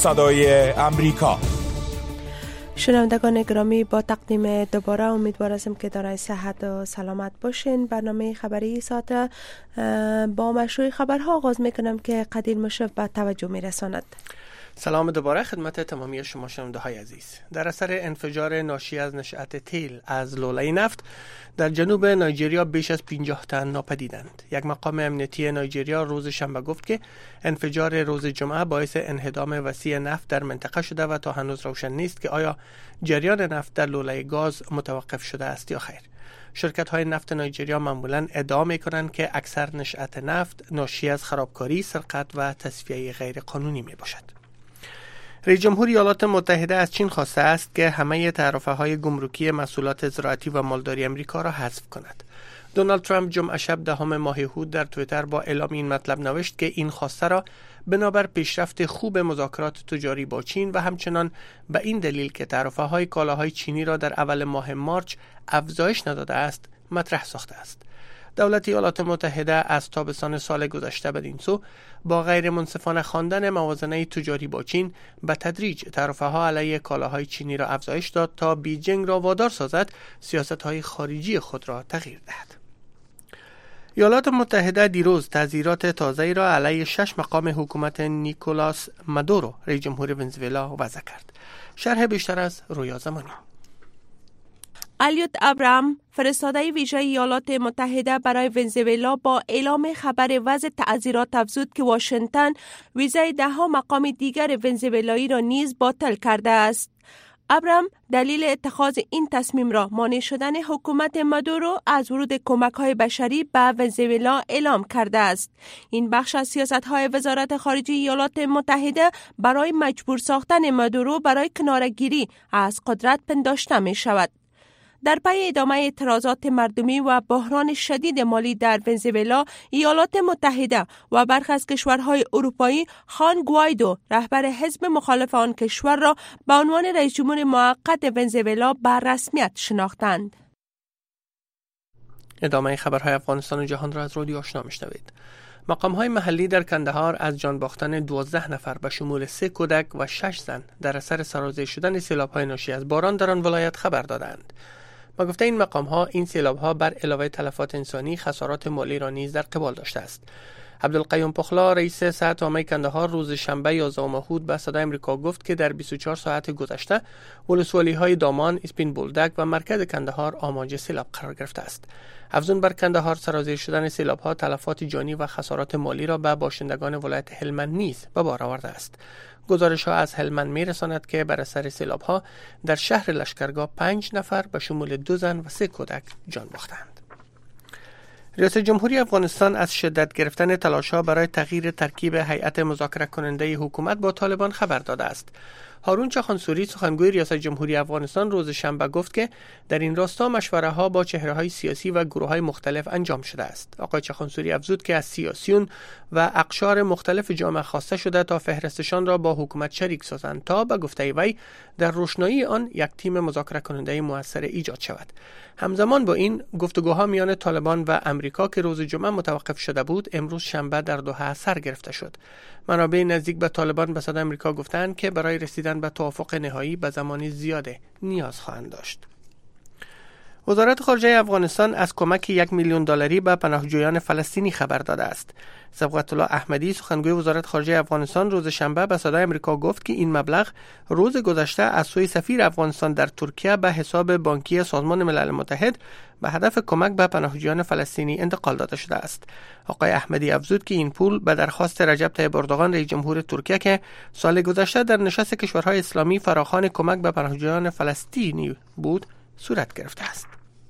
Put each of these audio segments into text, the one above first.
صدای امریکا. شنوندگان گرامی، با تقدیم دوباره امیدوار هستم که دارای صحت و سلامت باشین. برنامه خبری ساعت با مشروع خبرها آغاز میکنم که قدیر مشرف به توجه میرساند. سلام دوباره خدمت تمامی شما شنونده های عزیز. در اثر انفجار ناشی از نشأت تیل از لوله نفت در جنوب نایجریا بیش از 50 تن ناپدیدند. یک مقام امنیتی نایجریا روز شنبه گفت که انفجار روز جمعه باعث انهدام وسیع نفت در منطقه شده و تا هنوز روشن نیست که آیا جریان نفت در لوله گاز متوقف شده است یا خیر. شرکت های نفت نایجریا معمولاً ادعا می‌کنند که اکثر نشأت نفت ناشی از خرابکاری، سرقت و تصفیه غیر قانونی میباشد. رئیس جمهور ایالات متحده از چین خواسته است که همه تعرفه‌های گمرکی محصولات زراعتی و مالداری امریکا را حذف کند. دونالد ترامپ جمعه شب دهم ماه هود در توییتر با اعلام این مطلب نوشت که این خواسته را بنابر پیشرفت خوب مذاکرات تجاری با چین و همچنان به این دلیل که تعرفه‌های کالاهای چینی را در اول ماه مارچ افزایش نداده است مطرح ساخته است. دولت ایالات متحده از تابستان سال گذشته بدین سو با غیر منصفانه خواندن موازنه تجاری با چین به تدریج تعرفه‌ها علیه کالاهای چینی را افزایش داد تا بیجینگ را وادار سازد سیاست‌های خارجی خود را تغییر دهد. ایالات متحده دیروز تعزیرات تازه‌ای را علیه 6 مقام حکومت نیکولاس مادورو رئیس جمهور ونزوئلا وضع کرد. شرح بیشتر از رویا زمانی. الیوت ابراهام، فرستاده ویژه ایالات متحده برای ونزوئلا، با اعلام خبر وضع تعزیرات افزود که واشنگتن ویزای 10 مقام دیگر ونزوئلایی را نیز باطل کرده است. ابراهام دلیل اتخاذ این تصمیم را مانع شدن حکومت مادورو از ورود کمک‌های بشری به ونزوئلا اعلام کرده است. این بخش از سیاست‌های وزارت خارجه ایالات متحده برای مجبور ساختن مادورو برای کناره‌گیری از قدرت پنداشته می‌شود. در پی ادامه اعتراضات مردمی و بحران شدید مالی در ونزوئلا، ایالات متحده و برخی از کشورهای اروپایی خوان گوایدو، رهبر حزب مخالف آن کشور، را به عنوان رئیس جمهور موقت ونزوئلا به رسمیت شناختند. ادامه خبرهای افغانستان و جهان را از رادیو آشنا میشنوید. مقام‌های محلی در کندهار از جان باختن 12 نفر به شمول 3 کودک و 6 زن در اثر سرازیر شدن سیلاب‌های ناشی از باران در آن ولایت خبر دادند. با گفته این مقام‌ها، این سیلاب‌ها بر علاوه تلفات انسانی خسارات مالی را نیز در قبال داشته است. عبدالقیوم پخلا، رئیس سطح عامه کندهار، روز شنبه 11 هود به صدای امریکا گفت که در 24 ساعت گذشته ولسوالی‌های دامان، اسپین بولدک و مرکز کندهار آماج سیلاب قرار گرفته است. افزون بر کندهار، سرازیر شدن سیلاب‌ها تلفات جانی و خسارات مالی را به باشندگان ولایت هلمند نیز به بار آورده است. گزارش‌ها از هلمند می‌رساند که بر اثر سیلاب‌ها در شهر لشکرگاه 5 نفر به شمول 2 زن و 3 کودک جان باختند. ریاست جمهوری افغانستان از شدت گرفتن تلاش‌ها برای تغییر ترکیب هیئت مذاکره کننده حکومت با طالبان خبر داده است. هارون چخانسوری، سخنگوی ریاست جمهوری افغانستان، روز شنبه گفت که در این راستا مشوره‌ها با چهره‌های سیاسی و گروه‌های مختلف انجام شده است. آقای چخانسوری افزود که از سیاسیون و اقشار مختلف جامعه خواسته شده تا فهرستشان را با حکومت شریک سازند تا به گفته وی در روشنایی آن یک تیم مذاکره کننده موثر ایجاد شود. همزمان با این گفتگوها میان طالبان و امریکا که روز جمعه متوقف شده بود، امروز شنبه در دوحه سر گرفته شد. منابع نزدیک به طالبان به صدای امریکا گفتند که برای رسیدن به توافق نهایی به زمان زیاده نیاز خواهند داشت. وزارت خارجه افغانستان از کمک $1 میلیون به پناهجویان فلسطینی خبر داده است. صبغت الله احمدی، سخنگوی وزارت خارجه افغانستان، روز شنبه به صدای امریکا گفت که این مبلغ روز گذشته از سوی سفیر افغانستان در ترکیه به حساب بانکی سازمان ملل متحد به هدف کمک به پناهجویان فلسطینی انتقال داده شده است. آقای احمدی افزود که این پول به درخواست رجب طیب اردوغان، رئیس جمهور ترکیه، که سال گذشته در نشست کشورهای اسلامی فراخوان کمک به پناهجویان فلسطینی بود، صورت گرفته است.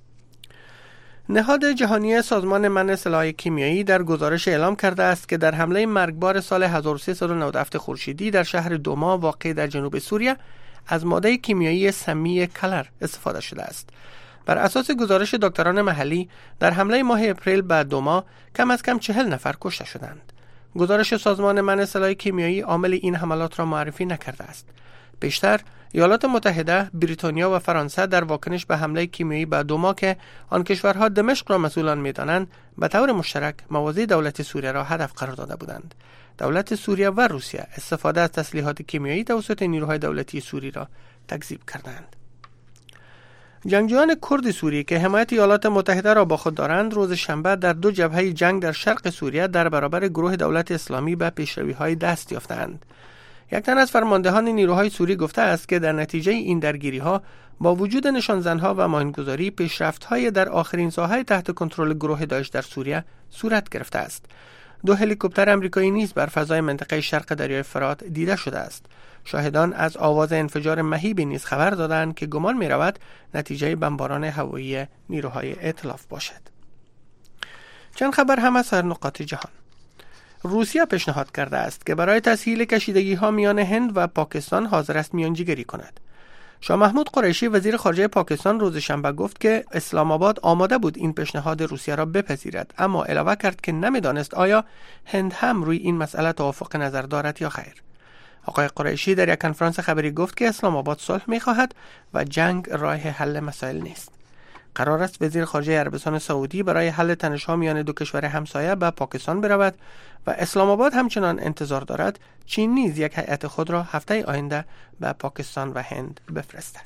نهاد جهانی سازمان منع سلاح کیمیایی در گزارش اعلام کرده است که در حمله مرگبار سال 1397 خورشیدی در شهر دوما واقع در جنوب سوریه از ماده کیمیایی سمی کلر استفاده شده است. بر اساس گزارش دکتران محلی، در حمله ماه اپریل به دوما کم از کم 40 نفر کشته شدند. گزارش سازمان منع سلاح کیمیایی عامل این حملات را معرفی نکرده است. پیشتر ایالات متحده، بریتانیا و فرانسه در واکنش به حمله کیمیایی به دوما که آن کشورها دمشق را مسئولان می‌دانند، به طور مشترک مواضع دولت سوریه را هدف قرار داده بودند. دولت سوریه و روسیه استفاده از تسلیحات کیمیایی توسط نیروهای دولتی سوری را تکذیب کردند. جنگجویان کرد سوریه که حمایت ایالات متحده را با خود دارند، روز شنبه در 2 جبهه جنگ در شرق سوریه در برابر گروه دولت اسلامی به پیشروی‌های دست یافتند. یک تن از فرماندهان نیروهای سوری گفته است که در نتیجه این درگیری‌ها با وجود نشانزن‌ها و ماهیانگذاری پیشرفت‌های در آخرین ساحه تحت کنترل گروه داعش در سوریه صورت گرفته است. 2 هلیکوپتر آمریکایی نیز بر فضای منطقه شرق دریای فرات دیده شده است. شاهدان از آواز انفجار مهیبی نیز خبر دادند که گمان می‌رود نتیجه بمباران هوایی نیروهای ائتلاف باشد. چند خبر هم از هر نقاط جهان. روسیه پیشنهاد کرده است که برای تسهیل کشیدگی‌ها میان هند و پاکستان حاضر است میانجیگری کند. شاه محمود قریشی وزیر خارجه پاکستان روز شنبه گفت که اسلام آباد آماده بود این پیشنهاد روسیه را بپذیرد، اما علاوه کرد که نمی‌دانست آیا هند هم روی این مسئله توافق نظر دارد یا خیر. آقای قریشی در یک کنفرانس خبری گفت که اسلام آباد صلح می‌خواهد و جنگ راه حل مسائل نیست. قرار است وزیر خارجه عربستان سعودی برای حل تنش‌ها میان 2 کشور همسایه به پاکستان برود و اسلام آباد همچنان انتظار دارد چین نیز یک هیئت خود را هفته آینده به پاکستان و هند بفرستد.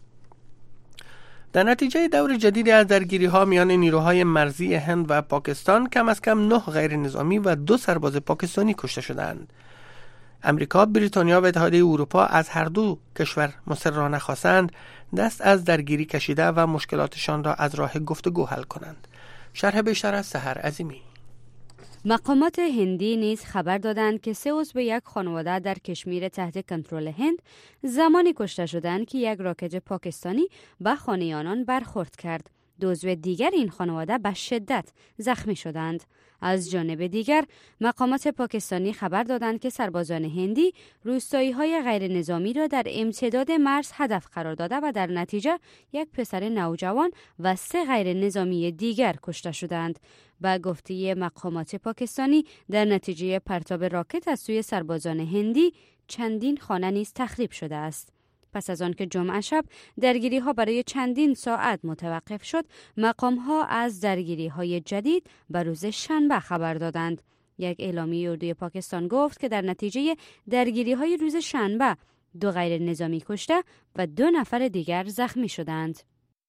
در نتیجه دور جدیدی از درگیری‌ها میان نیروهای مرزی هند و پاکستان کم از کم 9 غیر نظامی و 2 سرباز پاکستانی کشته شدند. امریکا، بریتانیا و اتحادیه اروپا از هر 2 کشور مصرانه خواستند دست از درگیری کشیده و مشکلاتشان را از راه گفتگو حل کنند. شرح بیشتر از سحر عظیمی. مقامات هندی نیز خبر دادند که 3 عضو یک خانواده در کشمیر تحت کنترل هند زمانی کشته شدند که یک راکت پاکستانی به خانه آنان برخورد کرد. 2 عضو دیگر این خانواده به شدت زخمی شدند. از جانب دیگر مقامات پاکستانی خبر دادند که سربازان هندی روستایی‌های غیر نظامی را در امتداد مرز هدف قرار داده و در نتیجه یک پسر نوجوان و 3 غیر نظامی دیگر کشته شدند. با گفته مقامات پاکستانی در نتیجه پرتاب راکت از سوی سربازان هندی چندین خانه نیز تخریب شده است. پس از آن که جمعه شب درگیری‌ها برای چندین ساعت متوقف شد، مقام‌ها از درگیری‌های جدید به روز شنبه خبر دادند. یک اعلامیه اردوی پاکستان گفت که در نتیجه درگیری‌های روز شنبه 2 غیر نظامی کشته و 2 نفر دیگر زخمی شدند.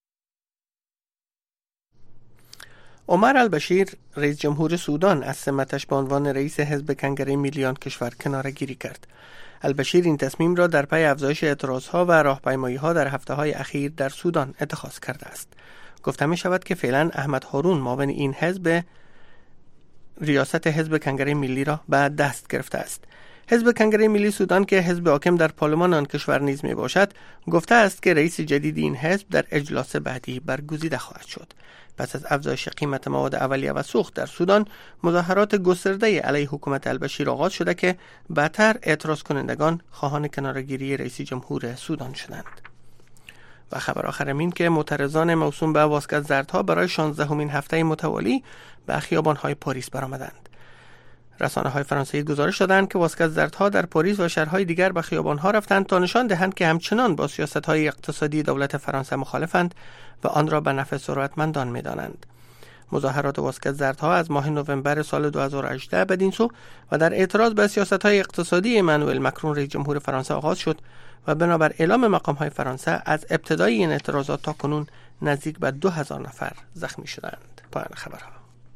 عمر البشیر رئیس جمهور سودان از سمتش به عنوان رئیس حزب کنگره ملی آن کشور کناره‌گیری کرد. البشیر این تصمیم را در پی افزایش اعتراضها و راهپیمایی‌ها در هفته‌های اخیر در سودان اتخاذ کرده است. گفته می شود که فعلا احمد هارون معاون این حزب ریاست حزب کنگره ملی را به دست گرفته است. حزب کنگره ملی سودان که حزب حاکم در پارلمان آن کشور نیز می باشد، گفته است که رئیس جدید این حزب در اجلاس بعدی برگزیده خواهد شد. پس از افزایش قیمت مواد اولیه و سوخت در سودان، مظاهرات گسترده علیه حکومت البشیر آغاز شده که بعدتر اعتراض کنندگان خواهان کناره‌گیری رئیس جمهور سودان شدند. و خبر آخر این که معترضان موسوم به واسکت زردها برای 16مین هفته متوالی به خیابان‌های پاریس برآمدند. رسانه‌های فرانسوی گزارش دادند که واسکت زردها در پاریس و شهرهای دیگر به خیابان‌ها رفتند تا نشان دهند که همچنان با سیاست‌های اقتصادی دولت فرانسه مخالفند و آن را به نفع ثروتمندان می‌دانند. مظاهرات واسکت زردها از ماه نوامبر سال 2018 بدین سو و در اعتراض به سیاست‌های اقتصادی امانوئل مکرون رئیس جمهور فرانسه آغاز شد و بنابر اعلام مقام‌های فرانسه از ابتدای این اعتراضات تا کنون نزدیک به 2000 نفر زخمی شدند. پایان خبرها.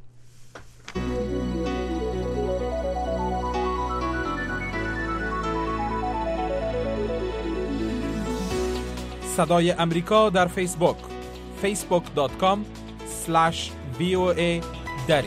صدای امریکا در فیسبوک facebook.com/VOA دری.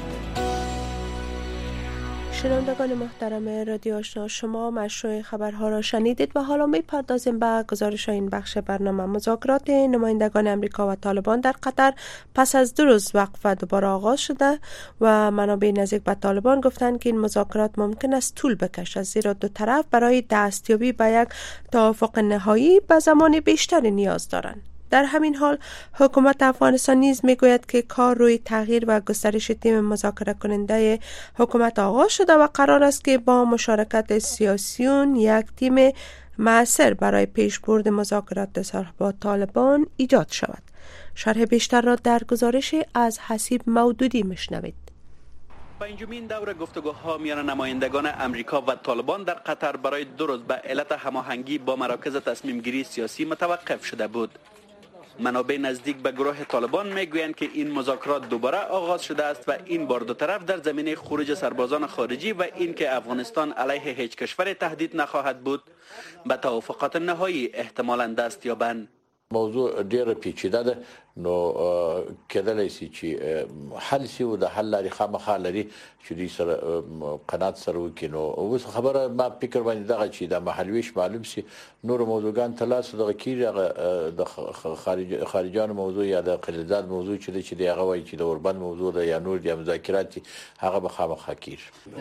شنوندگان محترم رادیو آشنا، شما مشروع خبرها را شنیدید و حالا می‌پردازیم به گزارش این بخش برنامه. مذاکرات نمایندگان امریکا و طالبان در قطر پس از 2 روز وقفه دوباره آغاز شده و منابع نزدیک به طالبان گفتند که این مذاکرات ممکن است طول بکشد، زیرا 2 طرف برای دستیابی به یک توافق نهایی به زمان بیشتری نیاز دارند. در همین حال حکومت افغانستان نیز میگوید که کار روی تغییر و گسترش تیم مذاکره کننده حکومت آغاز شده و قرار است که با مشارکت سیاسیون یک تیم مؤثر برای پیشبرد مذاکرات صلح با طالبان ایجاد شود. شرح بیشتر را در گزارش از حسیب مودودی میشنوید. پنجمین دور گفتگوها میان نمایندگان امریکا و طالبان در قطر برای 2 روز به علت هماهنگی با مراکز تصمیم گیری سیاسی متوقف شده بود. منابع نزدیک به گروه طالبان میگویند که این مذاکرات دوباره آغاز شده است و این بار دو طرف در زمینه خروج سربازان خارجی و اینکه افغانستان علیه هیچ کشور تهدید نخواهد بود به توافقات نهایی احتمالاً دست یابند. موضوع ډیر پیچیده ده، نو کېدلی شي چې حل شي او د حل لارې خامخا لري چې دوی سره قناعت سره وکړي. نو اوس خبره ما فکر باندې دغه چې د محلویش معلوم شي، نور موضوعګان تلاس دغه کیږي د خارجانو موضوع یا د قلزاد موضوع چې دی هغه وایي چې د اوربند موضوع ده یا نور د مذاکرات هغه به خامخا کیږي.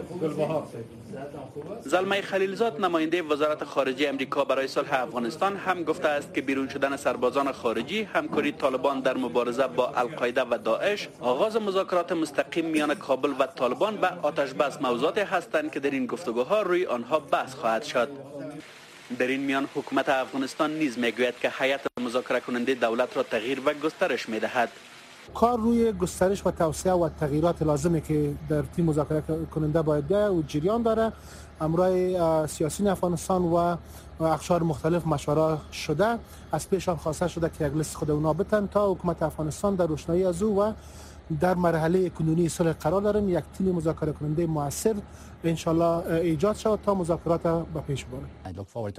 زلمه خلیلزاد نماینده وزارت خارجه امریکا برای صلح افغانستان هم گفته است که بیرون شدن سربازان خارجی، همکاری طالبان در مبارزه با القاعده و داعش، آغاز مذاکرات مستقیم میان کابل و طالبان به آتش بس موضوعاتی هستند که در این گفتگوها روی آنها بحث خواهد شد. در این میان حکومت افغانستان نیز میگوید که هیئت مذاکره کننده دولت را تغییر و گسترش میدهد. کار روی گسترش و توسعه و تغییرات لازمی که در تیم مذاکره کننده باید بیاید و جریان داره. امرای سیاسی افغانستان و اقشار مختلف مشوره شده، از پیشان خواسته شده که یک لیست خود اونا بتن تا حکومت افغانستان در روشنایی از او و در مرحله کنونی صلح قرار داریم یک تیم مذاکره کننده موثر ان شاء الله ایجاد شود تا مذاکرات به پیش بره.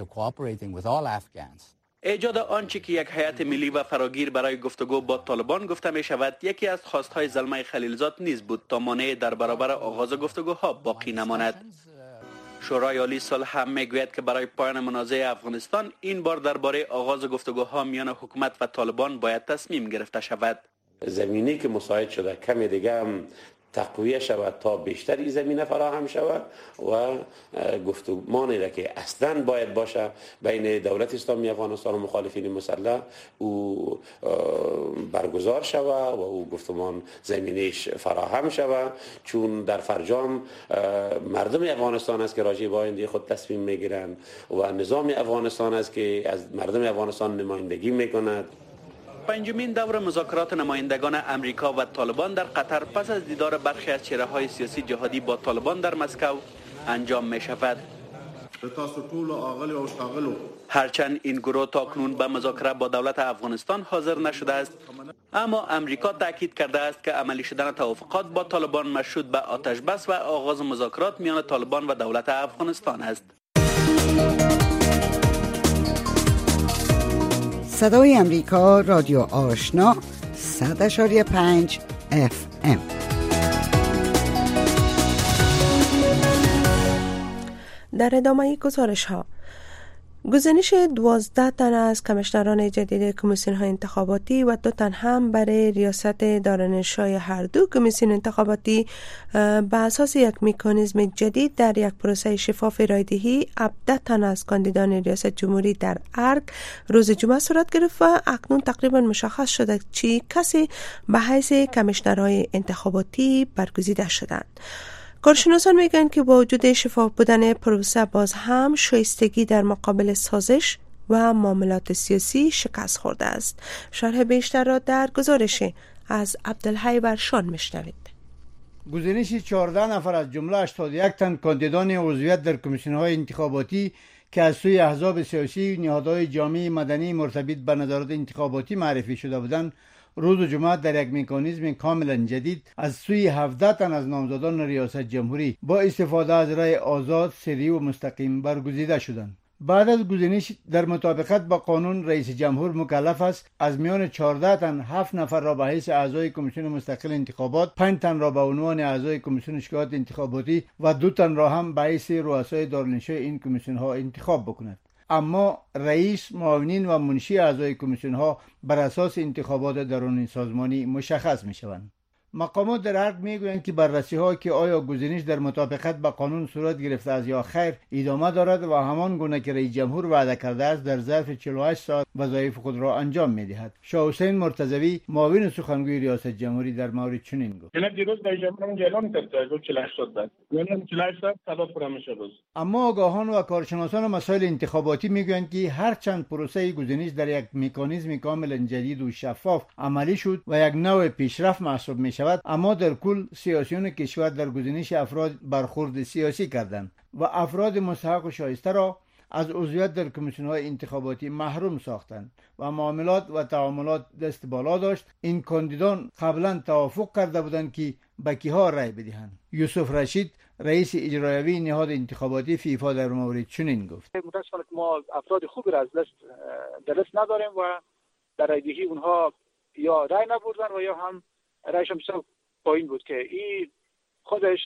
ایجاد آنچه که یک هیئت ملی و فراگیر برای گفتگو با طالبان گفته می شود یکی از خواستهای زلمه خلیلزاد نیز بود تا مانع در برابر آغاز گفتگوها باقی نماند. شورای عالی صلح هم میگوید که برای پایان منازعه افغانستان این بار درباره آغاز گفتگوها میان حکومت و طالبان باید تصمیم گرفته شود. زمینی که مساعد شده کمی دیگه هم تقویه شود تا بیشتر این زمینه فراهم شود و گفتمانی را که اصلا باید باشه بین دولت اسلامی افغانستان و مخالفین مسلح او برگزار شود و او گفتمان زمینش فراهم شود، چون در فرجام مردم افغانستان است که راجع به آینده خود تصمیم میگیرند و نظام افغانستان است که از مردم افغانستان نمایندگی میکند. پنجمین دور مذاکرات نمایندگان امریکا و طالبان در قطر پس از دیدار برخی از چهره‌های سیاسی جهادی با طالبان در مسکو انجام می شود. هرچند این گروه تاکنون به مذاکره با دولت افغانستان حاضر نشده است، اما امریکا تاکید کرده است که عملی شدن توافقات با طالبان مشروط به آتش بس و آغاز مذاکرات میان طالبان و دولت افغانستان است. صدای امریکا، رادیو آشنا، 100.5 FM. در ادامه گزارش ها، گزینش 12 تن از کمیشنران جدید کمیسیون های انتخاباتی و 2 تن هم برای ریاست دارالانشای هر دو کمیسیون انتخاباتی به اساس یک مکانیزم جدید در یک پروسه شفاف رایدهی 17 تن از کاندیدان ریاست جمهوری در ارگ روز جمعه صورت گرفت و اکنون تقریبا مشخص شده چی کسی به حیث کمیشنرهای انتخاباتی برگزیده شدند. کارشناسان میگن که با وجود شفاف بودن پروسه باز هم شایستگی در مقابل سازش و معاملات سیاسی شکست خورده است. شرح بیشتر را در گزارش از عبدالحی برشان میشنوید. گزینش 14 نفر از جمله 81 تن کاندیدان عضویت در کمیسیون‌های انتخاباتی که از سوی احزاب سیاسی و نهادهای جامعه مدنی مرتبط به نظارت انتخاباتی معرفی شده بودند، روز جمعه در یک مکانیزم کاملا جدید از سوی 17 تن از نامزدان ریاست جمهوری با استفاده از رای آزاد، سری و مستقیم برگزیده شدند. بعد از گزینش در مطابقت با قانون رئیس جمهور مکلف است از میان 14 تن 7 نفر را به حیث اعضای کمیسیون مستقل انتخابات، 5 تن را به عنوان اعضای کمیسیون شکایات انتخاباتی و 2 تن را هم به حیث رؤسای دارالانشای این کمیسیون ها انتخاب بکند. اما رئیس، معاونین و منشی اعضای کمیسیون ها بر اساس انتخابات درون سازمانی مشخص می شوند. مقامات در ارگ میگویند که بررسی ها که آیا گزینش در مطابقت با قانون صورت گرفته است یا خیر ادامه دارد و همان گونه که رئیس جمهور وعده کرده است در ظرف 48 ساعت وظایف خود را انجام میدهد. شاه حسین مرتضوی معاون سخنگوی ریاست جمهوری در مورد چنین گفت: دیروز رئیس جمهور اعلام کرد که 48 ساعت بعد 48 ساعت صدا پورا میشه روز. اما آگاهان و کارشناسان مسائل انتخاباتی میگویند که هرچند پروسه گزینش در یک مکانیزم کاملا جدید و شفاف عملی شد و یک نوع پیشرفت محسوب میشود، شود، اما در کل سیاسیون کشور در گزینش افراد برخورد سیاسی کردند و افراد مستحق و شایسته را از عضویت در کمیسیون‌های انتخاباتی محروم ساختند و معاملات و تعاملات دست بالا داشت. این کاندیدان قبلا توافق کرده بودند که به کیها رای بدهند. یوسف رشید رئیس اجرایی نهاد انتخاباتی فیفا در مورد چنین گفت: متاسفانه ما افراد خوبی را از در لیست نداریم و در رایدهی اونها یا رای نبردن و یا هم رایشان بسیار پایین بود که این خودش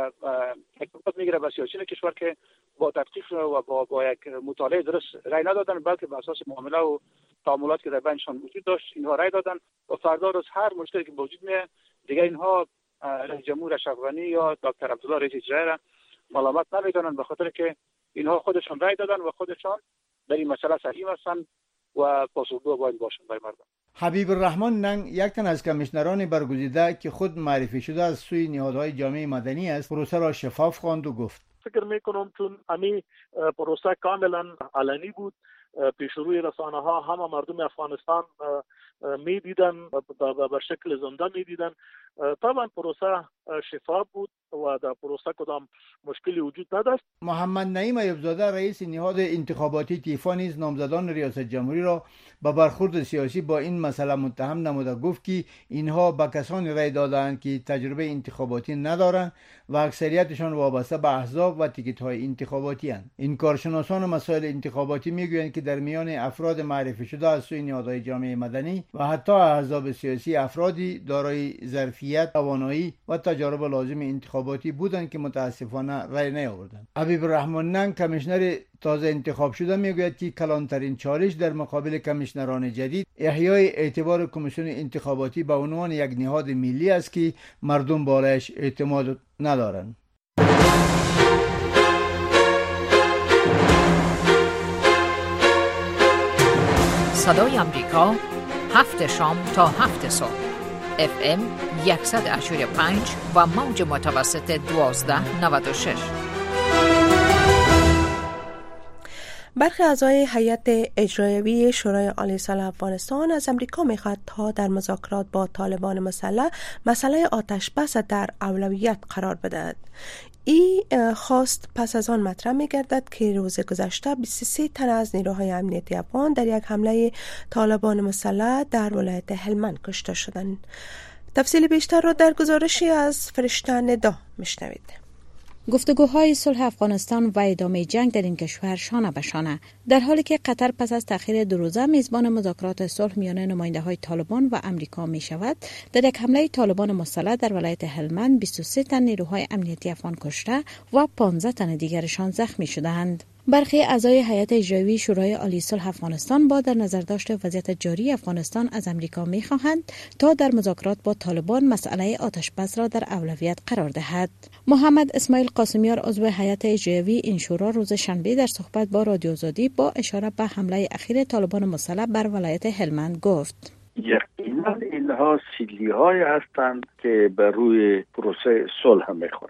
حکومت میگیره به سیاسیون کشور که با تحقیق و با یک مطالعه درست رای ندادن، بلکه بر اساس معامله و تعاملات که در بینشان وجود داشت اینها رای دادن و فردا روز هر مشکلی که وجود میاد دیگه اینها رئیس جمهور اشرف غنی یا دکتر عبدالله رئیس اجرایی را ملامت نمیکنن، به خاطر که اینها خودشان رای دادن و خودشان در این مسئله صحیح هستند و پاسخگو باید باشند برای مردم. حبیب الرحمن ننگ یک تن از کمیشنران برگزیده که خود معرفی شده از سوی نهادهای جامعه مدنی است، پروسه را شفاف خواند و گفت: فکر میکنم چون امی پروسه کاملا علنی بود، پیش روی رسانه ها همه مردم افغانستان میدیدن، به شکل زنده میدیدن. طبعا پروسه شفاف بود و در پروسه کدام مشکلی وجود نداشت. محمد نعیم ایوبزاده رئیس نهاد انتخاباتی تیفا نیز نامزدان ریاست جمهوری را به برخورد سیاسی با این مسئله متهم نموده گفت که اینها به کسانی رای دادند که تجربه انتخاباتی ندارند و اکثریتشان وابسته به احزاب و تیکت‌های انتخاباتی اند. این کارشناسان مسائل انتخاباتی میگویند که در میان افراد معرفی شده از سوی نهادهای جامعه مدنی و حتی احزاب سیاسی افرادی دارای ظرفیت، توانایی و تجارب لازم انتخاباتی بودند که متاسفانه رای نیاوردند. حبیب الرحمن ننگ کمیشنر تازه انتخاب شده میگوید که کلانترین چالش در مقابل کمیشنران جدید احیای اعتبار کمیسیون انتخاباتی به عنوان یک نهاد ملی است که مردم بالایش اعتماد ندارند. صدای امریکا 7 شام تا 7 صبح FM 100.5 و موج متوسط 1296. برخی اعضای هیئت اجرایی شورای عالی صلح افغانستان از امریکا میخواد تا در مذاکرات با طالبان مسئله آتش بس در اولویت قرار بدهد. این خواست پس از آن مطرح می‌گردد که روز گذشته 23 تن از نیروهای امنیتی افغان در یک حمله طالبان مسلح در ولایت هلمند کشته شدند. تفصیل بیشتر را در گزارشی از فرشته ندا میشنوید. گفتگوهای صلح افغانستان و ادامه جنگ در این کشور شانه به شانه، در حالی که قطر پس از تأخیر 2 روزه میزبان مذاکرات صلح میان نماینده‌های طالبان و امریکا می شود. در یک حمله طالبان مسلح در ولایت هلمند 23 تن نیروهای امنیتی افغان کشته و 15 تن دیگرشان زخمی شدند. برخی اعضای هیئت اجرایی شورای عالی صلح افغانستان با در نظر داشت وضعیت جاری افغانستان از امریکا می‌خواهند تا در مذاکرات با طالبان مسئله آتش بس را در اولویت قرار دهد. محمد اسماعیل قاسمیار عضو هیئت اجرایی این شورا روز شنبه در صحبت با رادیو آزادی با اشاره به حمله اخیر طالبان مسلح بر ولایت هلمند گفت: یقینا اینها سیلی‌های هستند که بر روی پروسه صلح میخورند.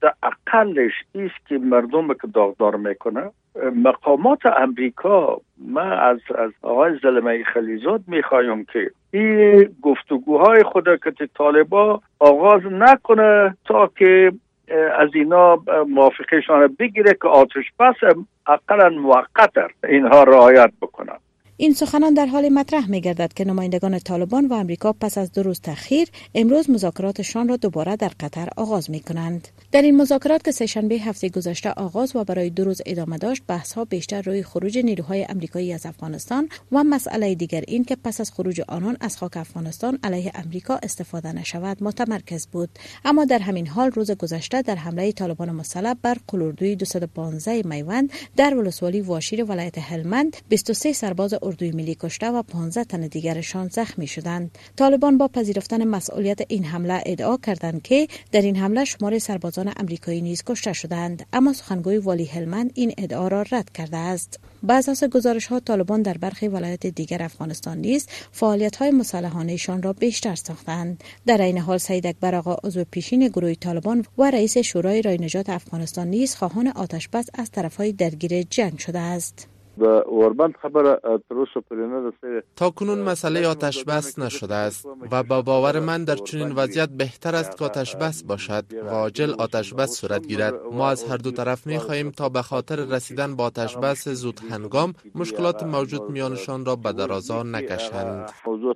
حداقلش است که مردم که داغدار میکنه مقامات امریکا. ما از آقای زلمه خلیزاد میخوایم که این گفتگوهای خود که طالبا آغاز نکنه تا که از اینا موافقهشان بگیره که آتش بس اقلا موقت اینها رعایت بکنن. این سخنان در حال مطرح می‌گردد که نمایندگان طالبان و امریکا پس از 2 روز تأخیر امروز مذاکراتشان را دوباره در قطر آغاز می‌کنند. در این مذاکرات که سه‌شنبه هفته گذشته آغاز و برای 2 روز ادامه داشت، بحث‌ها بیشتر روی خروج نیروهای آمریکایی از افغانستان و مسئله دیگر این که پس از خروج آنان از خاک افغانستان علیه امریکا استفاده نشود متمرکز بود. اما در همین حال روز گذشته در حمله طالبان مسلح بر قلوردوی 215 میوند در ولسوالی واشیر ولایت هلمند 23 سرباز اردوی ملی کشته و 15 تن دیگرشان زخمی شدند. طالبان با پذیرفتن مسئولیت این حمله ادعا کردند که در این حمله شمار سربازان آمریکایی نیز کشته شدند، اما سخنگوی والی هلمند این ادعا را رد کرده است. بر اساس گزارش‌ها طالبان در برخی ولایات دیگر افغانستان نیز فعالیت‌های مسلحانه‌شان را بیشتر ساختند. در این حال سید اکبر آقا عضو پیشین گروه طالبان و رئیس شورای رای نجات افغانستان نیز خواهان آتش بس از طرف‌های درگیر جنگ شده است. تا کنون مسئله آتش بس نشده است و با باور من در چنین وضعیت بهتر است که آتش بس باشد و عاجل آتش بس صورت گیرد. ما از هر دو طرف می خواهیم تا به خاطر رسیدن به آتش بس زود هنگام مشکلات موجود میانشان را به درازا نکشند.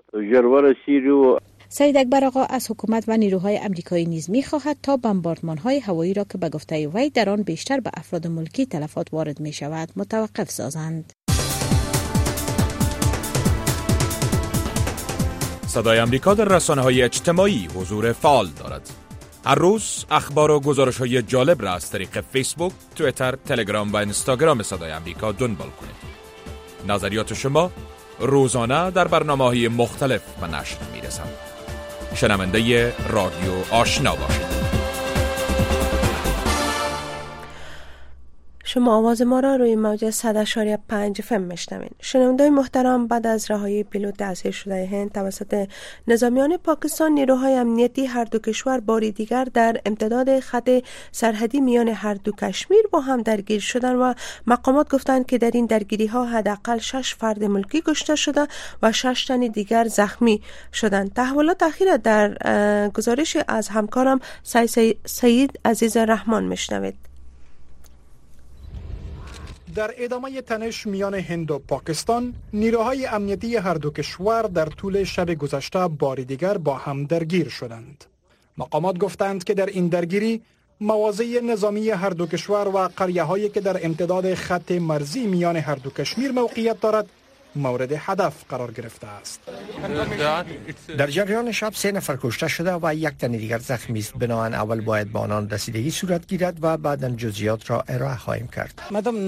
سید اکبر آقا از حکومت و نیروهای امریکایی نیز می‌خواهد تا بمباردمان‌های هوایی را که به گفته وی در آن بیشتر به افراد ملکی تلفات وارد می‌شود متوقف سازند. صدای آمریکا در رسانه‌های اجتماعی حضور فعال دارد. هر روز اخبار و گزارش‌های جالب را از طریق فیسبوک، توییتر، تلگرام و اینستاگرام صدای آمریکا دنبال کنید. نظریات شما روزانه در برنامه‌های مختلف به نشر می‌رسد. شنونده رادیو آشنا باشید. شما آواز ما را روی موج 100.5 FM میشنوید. شنوندگان محترم، بعد از رهایی پیلوت اسیر شده هند توسط نظامیان پاکستان، نیروهای امنیتی هر دو کشور باری دیگر در امتداد خط سرحدی میان هر دو کشمیر با هم درگیر شدند و مقامات گفتند که در این درگیری ها حداقل 6 فرد ملکی کشته شده و 6 تن دیگر زخمی شدند. تحولات اخیر در گزارش از همکارم سعید عزیز رحمان میشنوید. در ادامه تنش میان هند و پاکستان، نیروهای امنیتی هر دو کشور در طول شب گذشته بار دیگر با هم درگیر شدند. مقامات گفتند که در این درگیری مواضع نظامی هر دو کشور و قریه‌هایی که در امتداد خط مرزی میان هر دو کشمیر موقعیت دارد مورد هدف قرار گرفته است. در جریان شب 3 نفر کشته شده و 1 تن دیگر زخمی است. بنابراین اول باید به آنان رسیدگی صورت گیرد و بعداً جزئیات را ارائه خواهیم کرد.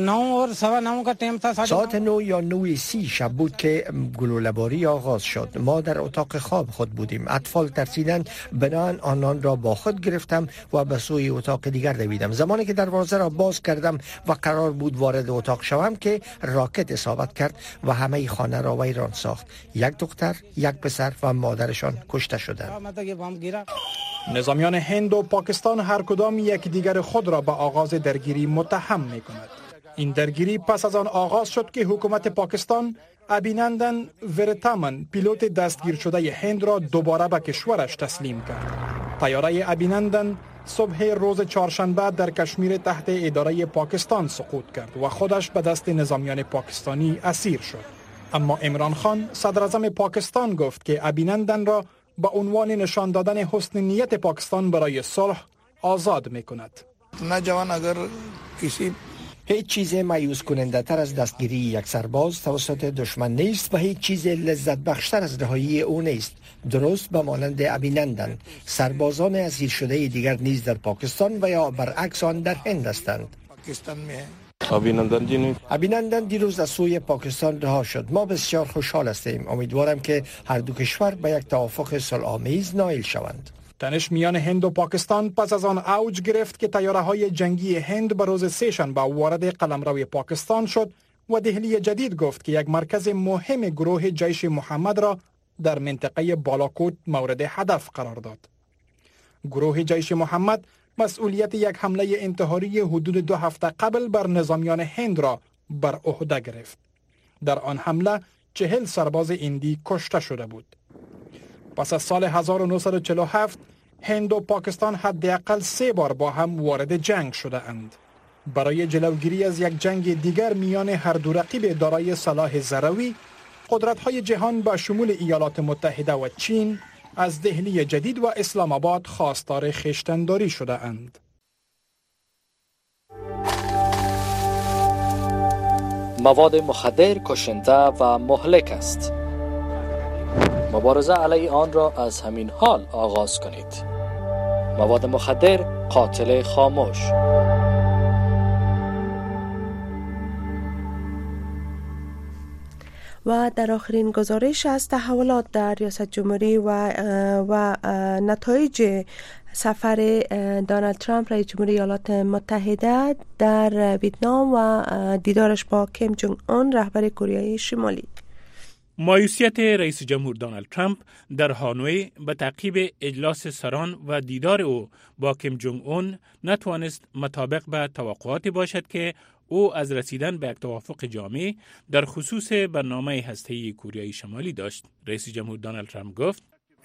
ساعت 9 یا 9:30 شب بود که گلوله‌باری آغاز شد. ما در اتاق خواب خود بودیم. اطفال ترسیدند، بنابراین آنان را با خود گرفتم و به سوی اتاق دیگر دویدم. زمانی که دروازه را باز کردم و قرار بود وارد اتاق شوم که راکت اصابت کرد و همه خانه را ویران ساخت. 1 دختر، 1 پسر و مادرشان کشته شدند. نظامیان هند و پاکستان هر کدام یکدیگر خود را به آغاز درگیری متهم می‌کند. این درگیری پس از آن آغاز شد که حکومت پاکستان ابینندن ورتامن، پیلوت دستگیر شده هند را دوباره به کشورش تسلیم کرد. طیاره ابینندن صبح روز چهارشنبه در کشمیر تحت اداره پاکستان سقوط کرد و خودش به دست نظامیان پاکستانی اسیر شد. اما عمران خان، صدر اعظم پاکستان، گفت که ابینندن را به عنوان نشان دادن حسن نیت پاکستان برای صلح آزاد می‌کند. هیچ چیز مایوس کننده تر از دستگیری یک سرباز توسط دشمن نیست و هیچ چیز لذت بخشتر از رهایی او نیست. درست به مانند ابینندن، سربازان اسیر شده دیگر نیز در پاکستان و یا برعکس آن در هند هستند. ابینندن دیروز از سوی پاکستان رها شد. ما بسیار خوشحال هستیم. امیدوارم که هر دو کشور به یک توافق صلح‌آمیز نائل شوند. تنش میان هند و پاکستان پس از آن اوج گرفت که طیاره‌های جنگی هند به روز سه‌شنبه وارد قلمرو پاکستان شد و دهلی جدید گفت که یک مرکز مهم گروه جیش محمد را در منطقه بالاکوت مورد هدف قرار داد. گروه جیش محمد مسئولیت یک حمله انتحاری حدود 2 هفته قبل بر نظامیان هند را بر عهده گرفت. در آن حمله 40 سرباز هندی کشته شده بود. پس از سال 1947 هند و پاکستان حداقل 3 بار با هم وارد جنگ شده اند. برای جلوگیری از یک جنگ دیگر میان هر دو رقیب دارای سلاح ذروی، قدرت‌های جهان با شمول ایالات متحده و چین از دهلی جدید و اسلام آباد خواستار خویشتن‌داری شده اند. مواد مخدر کشنده و مهلک است. مبارزه علیه آن را از همین حال آغاز کنید. مواد مخدر قاتل خاموش. و در آخرین گزارش از تحولات در ریاست جمهوری و نتایج سفر دونالد ترامپ رئیس جمهوری ایالات متحده در ویتنام و دیدارش با کیم جونگ اون رهبر کره شمالی. مایوسیت رئیس جمهور دونالد ترامپ در هانوی به تعقیب اجلاس سران و دیدار او با کیم جونگ اون نتوانست مطابق به توقعاتی باشد که او از رسیدن به یک توافق جامع در خصوص برنامه هسته‌ای کره شمالی داشت. رئیس جمهور دونالد ترامپ گفت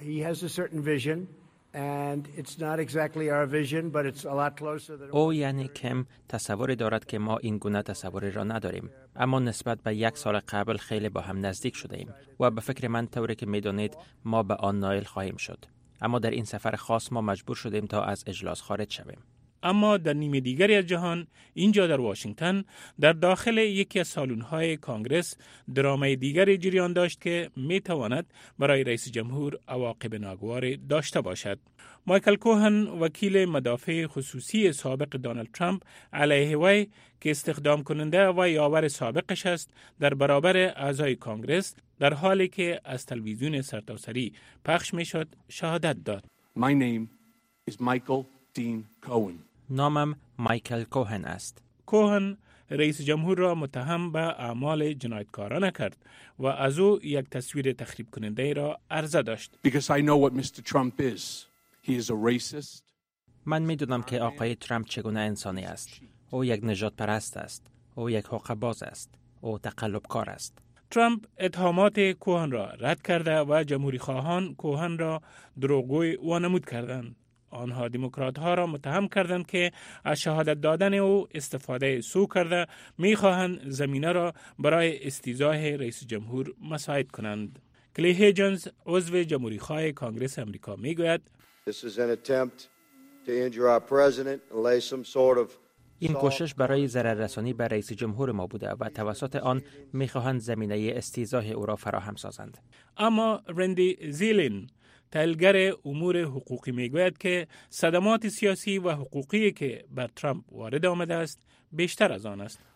او یعنی کم تصوری دارد که ما این گونه تصوری را نداریم، اما نسبت به 1 سال قبل خیلی با هم نزدیک شده ایم و به فکر من طوری که می‌دانید ما به آن نائل خواهیم شد. اما در این سفر خاص ما مجبور شدیم تا از اجلاس خارج شویم. اما در نیمه دیگری از جهان، اینجا در واشنگتن، در داخل یکی از سالن‌های کانگرس درامای دیگری جریان داشت که می‌تواند برای رئیس جمهور عواقب ناگوار داشته باشد. مایکل کوهن، وکیل مدافع خصوصی سابق دونالد ترامپ علیه وی که استخدام کننده و یاور سابقش است، در برابر اعضای کانگرس در حالی که از تلویزیون سرتاسری پخش می‌شد شهادت داد. My name is Michael Dean Cohen. نامم مایکل کوهن است. کوهن رئیس جمهور را متهم به اعمال جنایتکارانه کرد و از او یک تصویر تخریب کننده را عرضه داشت. Because I know what Mr. Trump is. He is a racist. من میدونم که آقای ترامپ چگونه انسانی است. او یک نژاد پرست است. او یک حقوق باز است. او تقلبکار است. ترامپ اتهامات کوهن را رد کرده و جمهوری خواهان کوهن را دروغگوی وانمود کردند. آنها دموکرات ها را متهم کردند که از شهادت دادن او استفاده سو کرده میخواهند زمینه را برای استیضاح رئیس جمهور مساعد کنند. کلی هیجنز عضو جمهوری خواه کانگرس امریکا میگوید این کوشش برای ضرررسانی به رئیس جمهور ما بوده و توسط آن میخواهند زمینه استیضاح او را فراهم سازند. اما رندی زیلین، تحلیلگر امور حقوقی میگوید که صدمات سیاسی و حقوقی که بر ترامپ وارد آمده است بیشتر از آن است.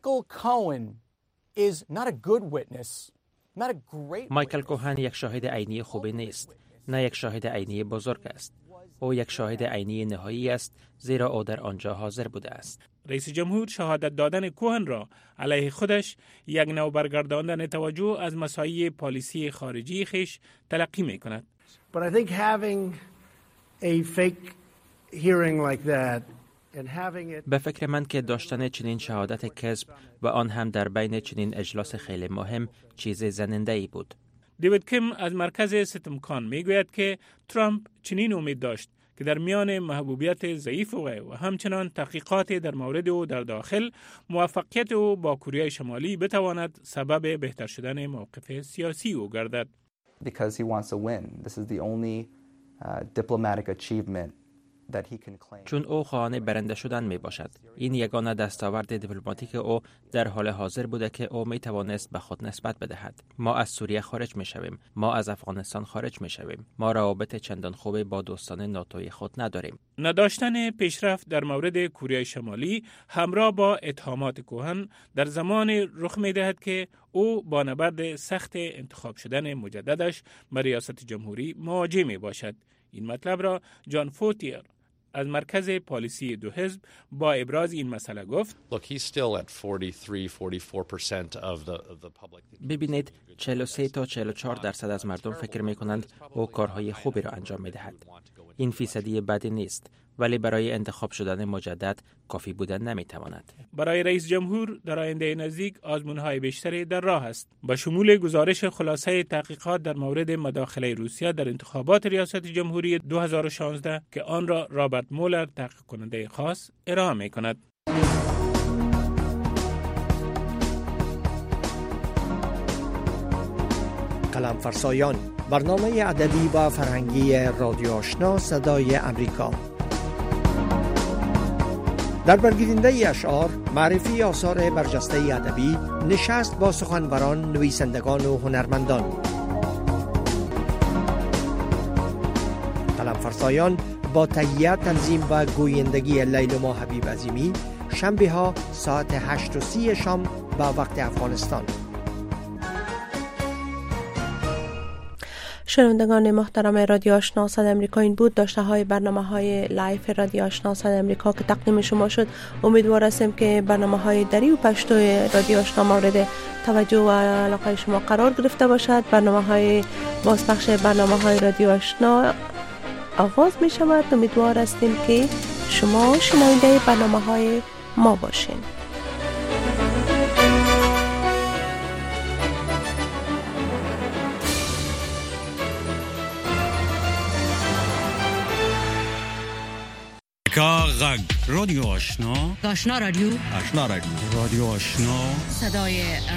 مایکل کوهن یک شاهد عینی خوبی نیست، نه یک شاهد عینی بزرگ است. او یک شاهد عینی نهایی است، زیرا او در آنجا حاضر بوده است. رئیس جمهور شهادت دادن کوهن را علیه خودش یک نوع برگرداندن توجه از مسائل پالیسی خارجی خیش تلقی می کند. But I think having a fake hearing like that and having it به فکر من که داشتن چنین شهادت کذب و آن هم در بین چنین اجلاس خیلی مهم چیز زننده‌ای بود. دیوید کیم از مرکز ستمکان میگوید که ترامپ چنین امید داشت که در میان محبوبیت ضعیف او و همچنان تحقیقات در مورد او در داخل، موفقیت او با کره شمالی بتواند سبب بهتر شدن موقف سیاسی او گردد. Because he wants to win. This is the only diplomatic achievement that he can claim. چون او خواهان برنده شدن می باشد. این یگانه دستاورد دیپلماتیک او در حال حاضر بوده که او می توانست به خود نسبت بدهد. ما از سوریه خارج می شویم. ما از افغانستان خارج می شویم. ما روابط چندان خوبی با دوستان ناتوی خود نداریم. نداشتن پیشرفت در مورد کره شمالی همراه با اتهامات کوهن در زمان رخ می دهد که او با نبرد سخت انتخاب شدن مجددش به ریاست جمهوری مواجه می باشد. این مطلب را جان فوتیر از مرکز پالیسی دو حزب با ابراز این مسئله گفت. ببینید 43 تا 44% از مردم فکر می کنند او کارهای خوبی را انجام می دهد. این فیصدی بدی نیست، ولی برای انتخاب شدن مجدد کافی بودن نمی تواند. برای رئیس جمهور در آینده نزدیک آزمون‌های بیشتری در راه است، با شمول گزارش خلاصه تحقیقات در مورد مداخله روسیه در انتخابات ریاست جمهوری 2016 که آن را رابرت مولر تحقیق کننده خاص ارائه می کند. قلم فرسایان، برنامه ادبی و فرهنگی رادیو آشنا صدای امریکا. در برگزیدنده اشعار، معرفی آثار برجسته ادبی، نشست با سخنوران، نویسندگان و هنرمندان. قلم فرسایان با تهیه، تنظیم و گویندگی لیلما حبیب عظیمی، شنبه ها ساعت 8:30 شام به وقت افغانستان. شنوندگان محترم رادیو آشنا صدای امریکا، این بود داشته های برنامه های لایف رادیو آشنا صدای امریکا که تقدیم شما شد. امیدوار هستیم که برنامه های دری و پشتوی رادیو آشنا مورد توجه و علاقه شما قرار گرفته باشد. برنامه های بازپخش برنامه های رادیو آشنا آغاز می شود. امیدوار هستیم که شما شنونده برنامه های ما باشین. رادیو آشنا. آشنا رادیو. رادیو آشنا. صدای